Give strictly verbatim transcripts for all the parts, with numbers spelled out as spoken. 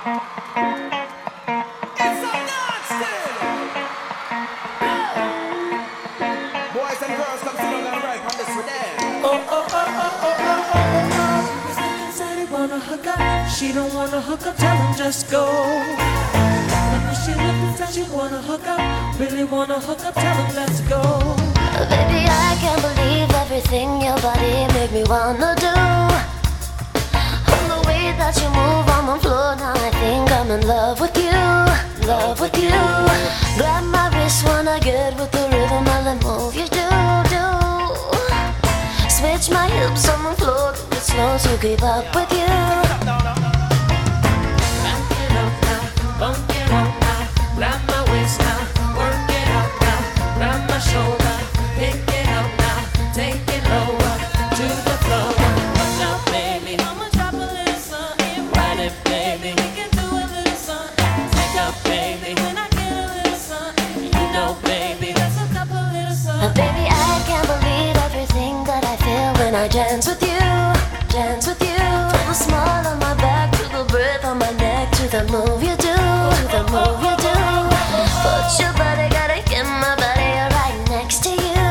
Boys and girls, come sit down and right on this with them. Oh, oh, oh, oh, oh, oh, oh, oh. She was thinking, said he wanna hook up. She don't wanna hook up, tell him just go. And when she looked and said she wanna hook up, really wanna hook up, tell him let's go. Baby, I can't believe everything your body make me wanna do. And the way that you move on the floor, now I think I'm in love with you, love with you. Grab my wrist when I get with the rhythm of the move you do, do. Switch my hips on the floor, do it slow to keep up with you. Back it up now, bump it up now, grab my waist now, work it out now, grab my shoulder, pick it up now, take it lower to the floor. Watch out, baby, I'ma drop a little something. Ride it, baby, we can do a little something. Take up, baby, when I get a little something. You know, baby, let's hook up a little something. Baby, I can't believe everything that I feel when I dance with you, dance with you. From the smile on my back to the breath on my neck, to the move you do, to the move you do. Put your body, gotta get my body right next to you.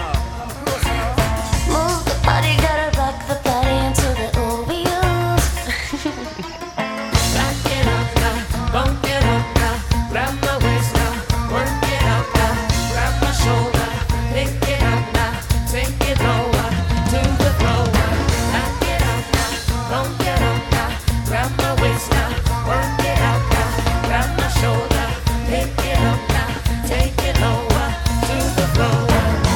Move the body, gotta rock the body into the ooh we use. Back it up now, bump it up now, grab my waist now, work it out now, grab my shoulder, pick it up now, take it lower to the floor. Back it up now, bump it up now, grab my waist now, work it out now, grab my shoulder, pick it up now, take it lower to the floor.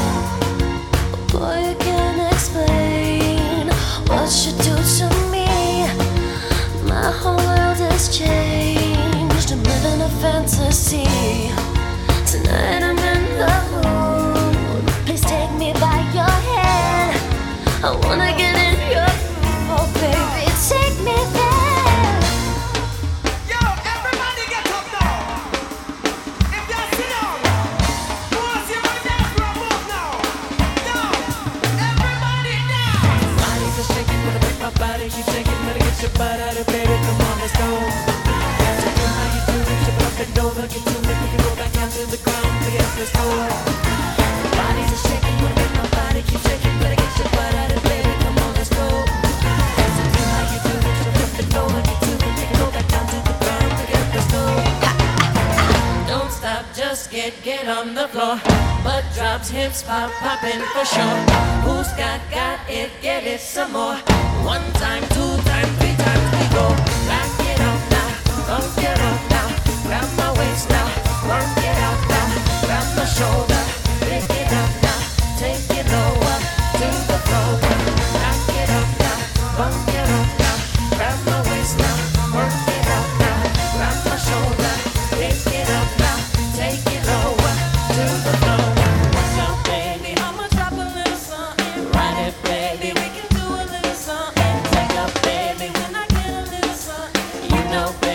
Boy, you can't explain what you do to me. My whole world has changed. I'm living a fantasy. Tonight I'm in the mood. Please take me by your hand. I wanna get in your groove, oh baby, take me there. Yo, everybody get up now. If you sit down, who wants you right there for a move now? Yo, everybody now. Bodies are shaking, wanna make my body keep shaking. Better get your butt out of baby, come on, let's go. So do how you do it, jump up and over, get to it, we can go back down to the ground, yes, let's go. Bodies are shaking, wanna make my body keep shaking. Better get your butt out of baby, come on, let's go. So do how you do it, jump up and over, get to it, we can go back down to the ground, yes, let's go. Don't stop, just get, get on the floor. Butt drops, hips pop, poppin' for sure. Who's got, got it, get it some more. One time, two time, three times we go. Back it up now, bump it up now, grab my waist now, work it out now, grab my shoulder, pick it up now, take it lower to the floor. Back it up now, bump it up now, grab my waist now, work it out now, grab my shoulder, pick it up now, take it lower to the floor. Watch out, baby, I'ma drop a little something. Ride it, baby, we can do a little something. Take up, baby, when I get a little something. You know, baby.